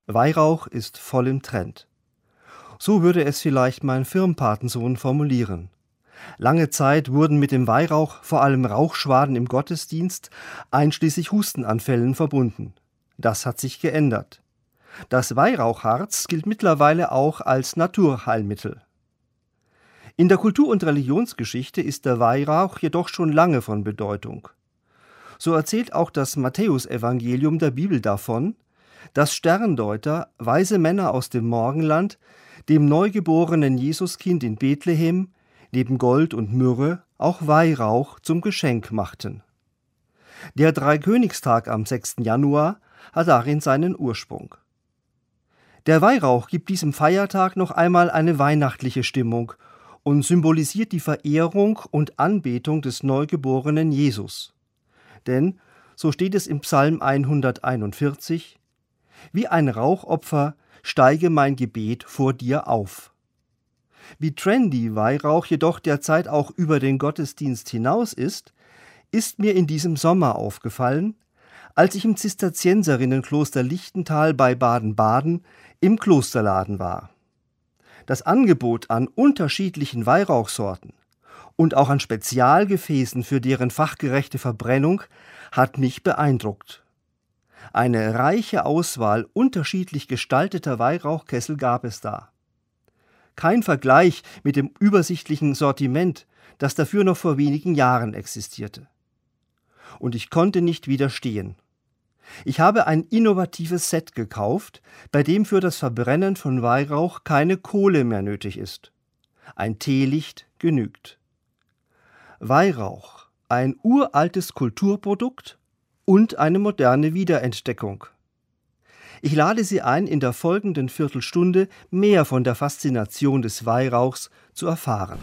Weihrauch ist voll im Trend. So würde es vielleicht mein Firmenpatensohn formulieren. Lange Zeit wurden mit dem Weihrauch vor allem Rauchschwaden im Gottesdienst, einschließlich Hustenanfällen, verbunden. Das hat sich geändert. Das Weihrauchharz gilt mittlerweile auch als Naturheilmittel. In der Kultur- und Religionsgeschichte ist der Weihrauch jedoch schon lange von Bedeutung. So erzählt auch das Matthäusevangelium der Bibel davon, dass Sterndeuter, weise Männer aus dem Morgenland, dem neugeborenen Jesuskind in Bethlehem neben Gold und Myrrhe auch Weihrauch zum Geschenk machten. Der Dreikönigstag am 6. Januar hat darin seinen Ursprung. Der Weihrauch gibt diesem Feiertag noch einmal eine weihnachtliche Stimmung und symbolisiert die Verehrung und Anbetung des neugeborenen Jesus. Denn, so steht es im Psalm 141, wie ein Rauchopfer steige mein Gebet vor dir auf. Wie trendy Weihrauch jedoch derzeit auch über den Gottesdienst hinaus ist mir in diesem Sommer aufgefallen, als ich im Zisterzienserinnenkloster Lichtental bei Baden-Baden im Klosterladen war. Das Angebot an unterschiedlichen Weihrauchsorten und auch an Spezialgefäßen für deren fachgerechte Verbrennung hat mich beeindruckt. Eine reiche Auswahl unterschiedlich gestalteter Weihrauchkessel gab es da. Kein Vergleich mit dem übersichtlichen Sortiment, das dafür noch vor wenigen Jahren existierte. Und ich konnte nicht widerstehen. Ich habe ein innovatives Set gekauft, bei dem für das Verbrennen von Weihrauch keine Kohle mehr nötig ist. Ein Teelicht genügt. Weihrauch, ein uraltes Kulturprodukt und eine moderne Wiederentdeckung. Ich lade Sie ein, in der folgenden Viertelstunde mehr von der Faszination des Weihrauchs zu erfahren.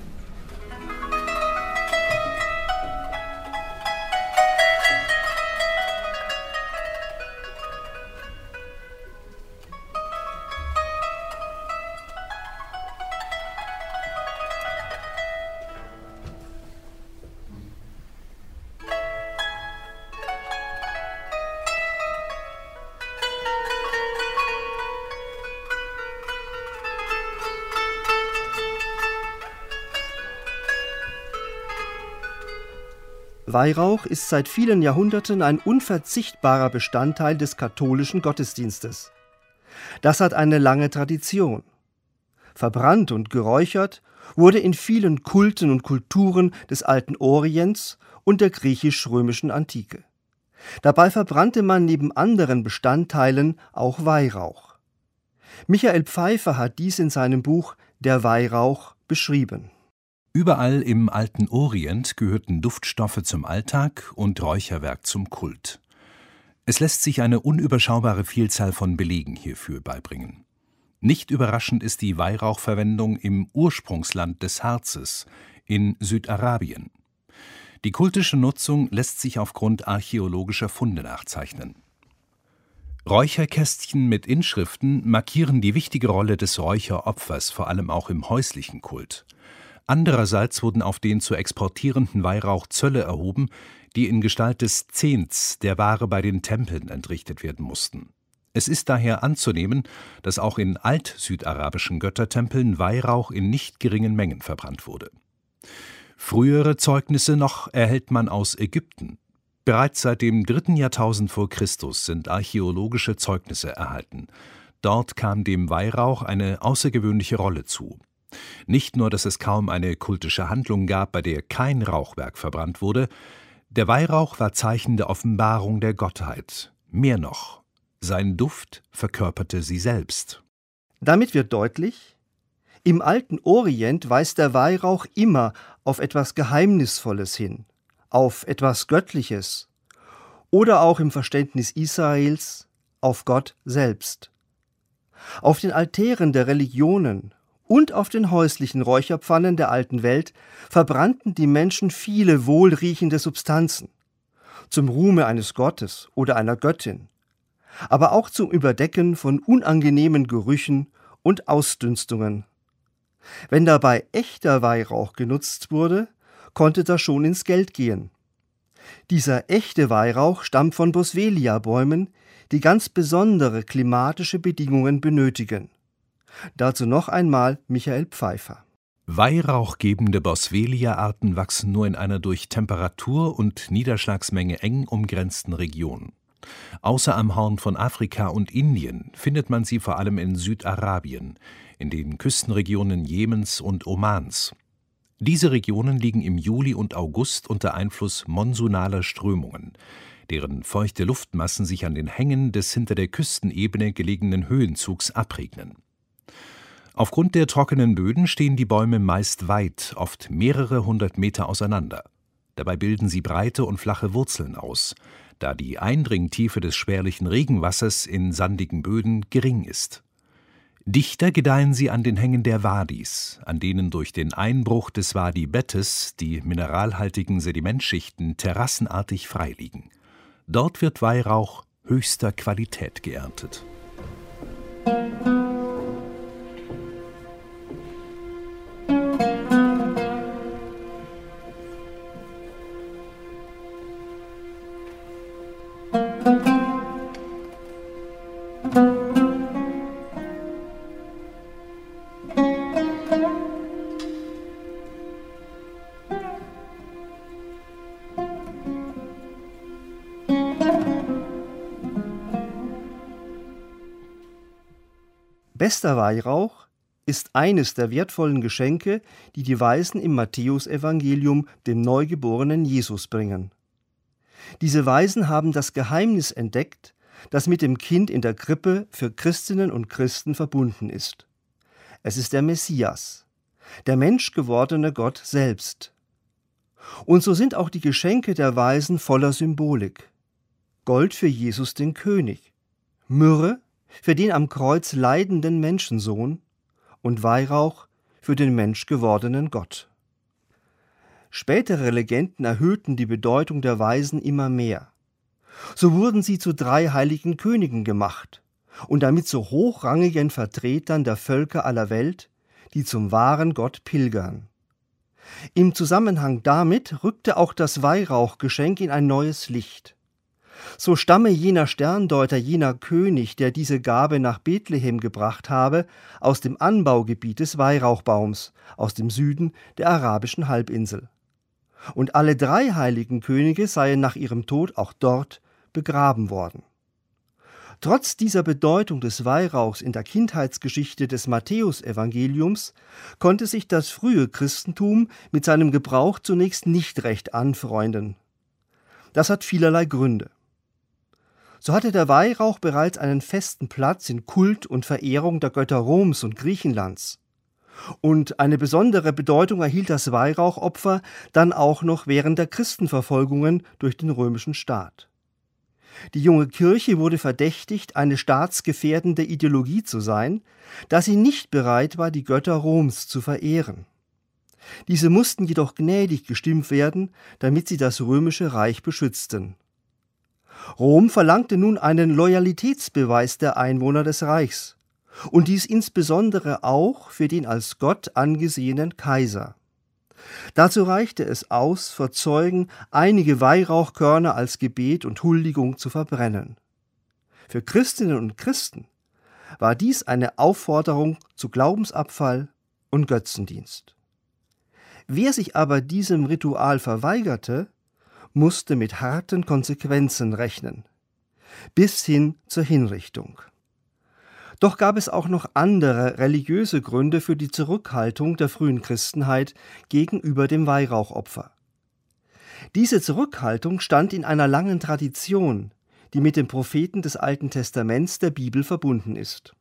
Weihrauch ist seit vielen Jahrhunderten ein unverzichtbarer Bestandteil des katholischen Gottesdienstes. Das hat eine lange Tradition. Verbrannt und geräuchert wurde in vielen Kulten und Kulturen des alten Orients und der griechisch-römischen Antike. Dabei verbrannte man neben anderen Bestandteilen auch Weihrauch. Michael Pfeiffer hat dies in seinem Buch »Der Weihrauch« beschrieben. Überall im alten Orient gehörten Duftstoffe zum Alltag und Räucherwerk zum Kult. Es lässt sich eine unüberschaubare Vielzahl von Belegen hierfür beibringen. Nicht überraschend ist die Weihrauchverwendung im Ursprungsland des Harzes, in Südarabien. Die kultische Nutzung lässt sich aufgrund archäologischer Funde nachzeichnen. Räucherkästchen mit Inschriften markieren die wichtige Rolle des Räucheropfers, vor allem auch im häuslichen Kult. Andererseits wurden auf den zu exportierenden Weihrauch Zölle erhoben, die in Gestalt des Zehns der Ware bei den Tempeln entrichtet werden mussten. Es ist daher anzunehmen, dass auch in alt-südarabischen Göttertempeln Weihrauch in nicht geringen Mengen verbrannt wurde. Frühere Zeugnisse noch erhält man aus Ägypten. Bereits seit dem 3. Jahrtausend vor Christus sind archäologische Zeugnisse erhalten. Dort kam dem Weihrauch eine außergewöhnliche Rolle zu. Nicht nur, dass es kaum eine kultische Handlung gab, bei der kein Rauchwerk verbrannt wurde, der Weihrauch war Zeichen der Offenbarung der Gottheit. Mehr noch, sein Duft verkörperte sie selbst. Damit wird deutlich, im alten Orient weist der Weihrauch immer auf etwas Geheimnisvolles hin, auf etwas Göttliches oder auch im Verständnis Israels auf Gott selbst. Auf den Altären der Religionen und auf den häuslichen Räucherpfannen der alten Welt verbrannten die Menschen viele wohlriechende Substanzen, zum Ruhme eines Gottes oder einer Göttin, aber auch zum Überdecken von unangenehmen Gerüchen und Ausdünstungen. Wenn dabei echter Weihrauch genutzt wurde, konnte das schon ins Geld gehen. Dieser echte Weihrauch stammt von Boswellia-Bäumen, die ganz besondere klimatische Bedingungen benötigen. Dazu noch einmal Michael Pfeiffer. Weihrauchgebende Boswellia-Arten wachsen nur in einer durch Temperatur und Niederschlagsmenge eng umgrenzten Region. Außer am Horn von Afrika und Indien findet man sie vor allem in Südarabien, in den Küstenregionen Jemens und Omans. Diese Regionen liegen im Juli und August unter Einfluss monsunaler Strömungen, deren feuchte Luftmassen sich an den Hängen des hinter der Küstenebene gelegenen Höhenzugs abregnen. Aufgrund der trockenen Böden stehen die Bäume meist weit, oft mehrere hundert Meter auseinander. Dabei bilden sie breite und flache Wurzeln aus, da die Eindringtiefe des spärlichen Regenwassers in sandigen Böden gering ist. Dichter gedeihen sie an den Hängen der Wadis, an denen durch den Einbruch des Wadi-Bettes die mineralhaltigen Sedimentschichten terrassenartig freiliegen. Dort wird Weihrauch höchster Qualität geerntet. Bester Weihrauch ist eines der wertvollen Geschenke, die die Weisen im Matthäusevangelium dem neugeborenen Jesus bringen. Diese Weisen haben das Geheimnis entdeckt, das mit dem Kind in der Krippe für Christinnen und Christen verbunden ist. Es ist der Messias, der menschgewordene Gott selbst. Und so sind auch die Geschenke der Weisen voller Symbolik. Gold für Jesus den König, Myrrhe für den am Kreuz leidenden Menschensohn und Weihrauch für den menschgewordenen Gott. Spätere Legenden erhöhten die Bedeutung der Weisen immer mehr. So wurden sie zu 3 heiligen Königen gemacht und damit zu hochrangigen Vertretern der Völker aller Welt, die zum wahren Gott pilgern. Im Zusammenhang damit rückte auch das Weihrauchgeschenk in ein neues Licht. So stamme jener Sterndeuter, jener König, der diese Gabe nach Bethlehem gebracht habe, aus dem Anbaugebiet des Weihrauchbaums, aus dem Süden der arabischen Halbinsel. Und alle 3 heiligen Könige seien nach ihrem Tod auch dort begraben worden. Trotz dieser Bedeutung des Weihrauchs in der Kindheitsgeschichte des Matthäusevangeliums konnte sich das frühe Christentum mit seinem Gebrauch zunächst nicht recht anfreunden. Das hat vielerlei Gründe. So hatte der Weihrauch bereits einen festen Platz in Kult und Verehrung der Götter Roms und Griechenlands. Und eine besondere Bedeutung erhielt das Weihrauchopfer dann auch noch während der Christenverfolgungen durch den römischen Staat. Die junge Kirche wurde verdächtigt, eine staatsgefährdende Ideologie zu sein, da sie nicht bereit war, die Götter Roms zu verehren. Diese mussten jedoch gnädig gestimmt werden, damit sie das römische Reich beschützten. Rom verlangte nun einen Loyalitätsbeweis der Einwohner des Reichs, und dies insbesondere auch für den als Gott angesehenen Kaiser. Dazu reichte es aus, vor Zeugen einige Weihrauchkörner als Gebet und Huldigung zu verbrennen. Für Christinnen und Christen war dies eine Aufforderung zu Glaubensabfall und Götzendienst. Wer sich aber diesem Ritual verweigerte, musste mit harten Konsequenzen rechnen, bis hin zur Hinrichtung. Doch gab es auch noch andere religiöse Gründe für die Zurückhaltung der frühen Christenheit gegenüber dem Weihrauchopfer. Diese Zurückhaltung stand in einer langen Tradition, die mit den Propheten des Alten Testaments der Bibel verbunden ist.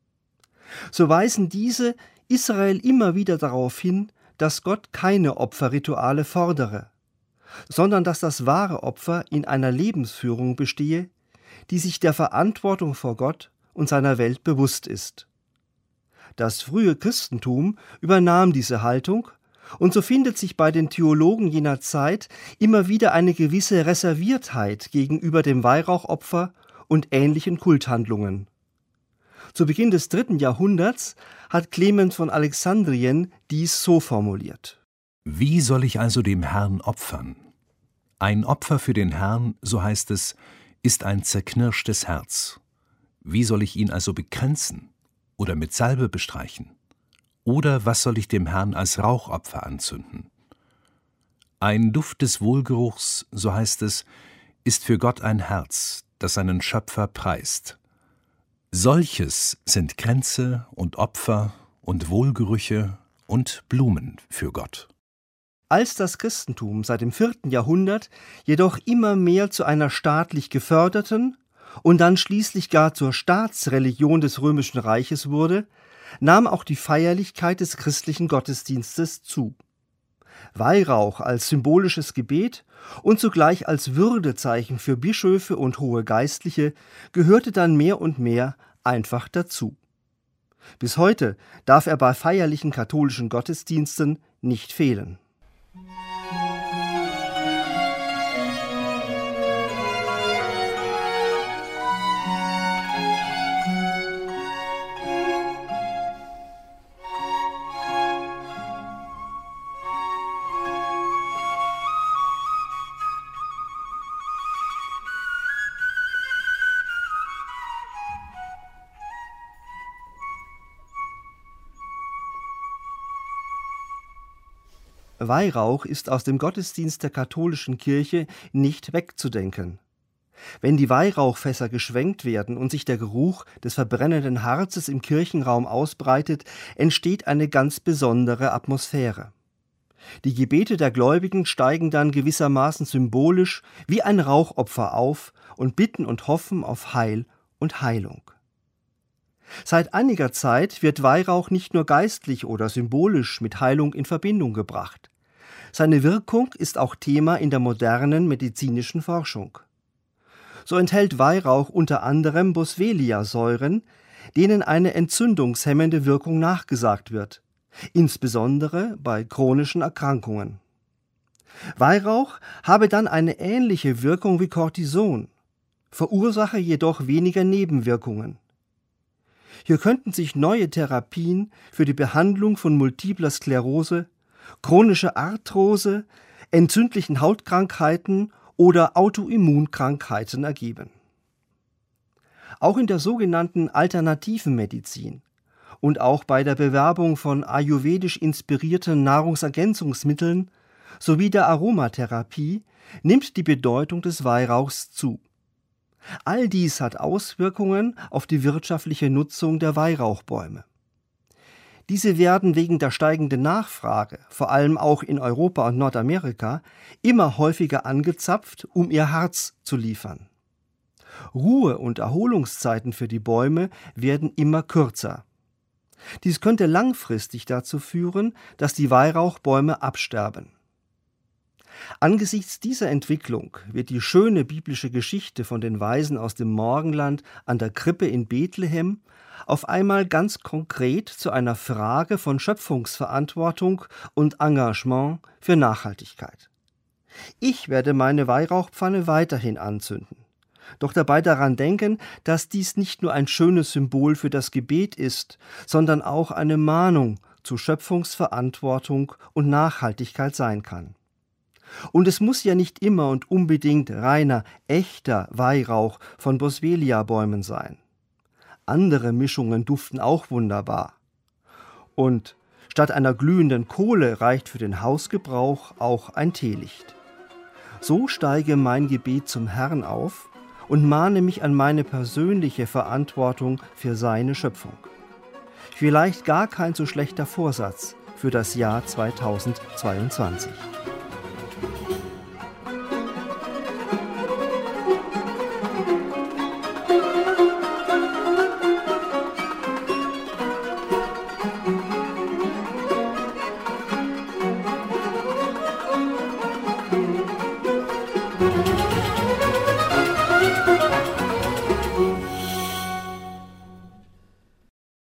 So weisen diese Israel immer wieder darauf hin, dass Gott keine Opferrituale fordere, sondern dass das wahre Opfer in einer Lebensführung bestehe, die sich der Verantwortung vor Gott und seiner Welt bewusst ist. Das frühe Christentum übernahm diese Haltung, und so findet sich bei den Theologen jener Zeit immer wieder eine gewisse Reserviertheit gegenüber dem Weihrauchopfer und ähnlichen Kulthandlungen. Zu Beginn des 3. Jahrhunderts hat Clement von Alexandrien dies so formuliert: Wie soll ich also dem Herrn opfern? Ein Opfer für den Herrn, so heißt es, ist ein zerknirschtes Herz. Wie soll ich ihn also bekränzen oder mit Salbe bestreichen? Oder was soll ich dem Herrn als Rauchopfer anzünden? Ein Duft des Wohlgeruchs, so heißt es, ist für Gott ein Herz, das seinen Schöpfer preist. Solches sind Kränze und Opfer und Wohlgerüche und Blumen für Gott. Als das Christentum seit dem 4. Jahrhundert jedoch immer mehr zu einer staatlich geförderten und dann schließlich gar zur Staatsreligion des Römischen Reiches wurde, nahm auch die Feierlichkeit des christlichen Gottesdienstes zu. Weihrauch als symbolisches Gebet und zugleich als Würdezeichen für Bischöfe und hohe Geistliche gehörte dann mehr und mehr einfach dazu. Bis heute darf er bei feierlichen katholischen Gottesdiensten nicht fehlen. Weihrauch ist aus dem Gottesdienst der katholischen Kirche nicht wegzudenken. Wenn die Weihrauchfässer geschwenkt werden und sich der Geruch des verbrennenden Harzes im Kirchenraum ausbreitet, entsteht eine ganz besondere Atmosphäre. Die Gebete der Gläubigen steigen dann gewissermaßen symbolisch wie ein Rauchopfer auf und bitten und hoffen auf Heil und Heilung. Seit einiger Zeit wird Weihrauch nicht nur geistlich oder symbolisch mit Heilung in Verbindung gebracht. Seine Wirkung ist auch Thema in der modernen medizinischen Forschung. So enthält Weihrauch unter anderem Boswellia-Säuren, denen eine entzündungshemmende Wirkung nachgesagt wird, insbesondere bei chronischen Erkrankungen. Weihrauch habe dann eine ähnliche Wirkung wie Cortison, verursache jedoch weniger Nebenwirkungen. Hier könnten sich neue Therapien für die Behandlung von multipler Sklerose, chronischer Arthrose, entzündlichen Hautkrankheiten oder Autoimmunkrankheiten ergeben. Auch in der sogenannten alternativen Medizin und auch bei der Bewerbung von ayurvedisch inspirierten Nahrungsergänzungsmitteln sowie der Aromatherapie nimmt die Bedeutung des Weihrauchs zu. All dies hat Auswirkungen auf die wirtschaftliche Nutzung der Weihrauchbäume. Diese werden wegen der steigenden Nachfrage, vor allem auch in Europa und Nordamerika, immer häufiger angezapft, um ihr Harz zu liefern. Ruhe- und Erholungszeiten für die Bäume werden immer kürzer. Dies könnte langfristig dazu führen, dass die Weihrauchbäume absterben. Angesichts dieser Entwicklung wird die schöne biblische Geschichte von den Weisen aus dem Morgenland an der Krippe in Bethlehem auf einmal ganz konkret zu einer Frage von Schöpfungsverantwortung und Engagement für Nachhaltigkeit. Ich werde meine Weihrauchpfanne weiterhin anzünden, doch dabei daran denken, dass dies nicht nur ein schönes Symbol für das Gebet ist, sondern auch eine Mahnung zu Schöpfungsverantwortung und Nachhaltigkeit sein kann. Und es muss ja nicht immer und unbedingt reiner, echter Weihrauch von Boswellia-Bäumen sein. Andere Mischungen duften auch wunderbar. Und statt einer glühenden Kohle reicht für den Hausgebrauch auch ein Teelicht. So steige mein Gebet zum Herrn auf und mahne mich an meine persönliche Verantwortung für seine Schöpfung. Vielleicht gar kein so schlechter Vorsatz für das Jahr 2022.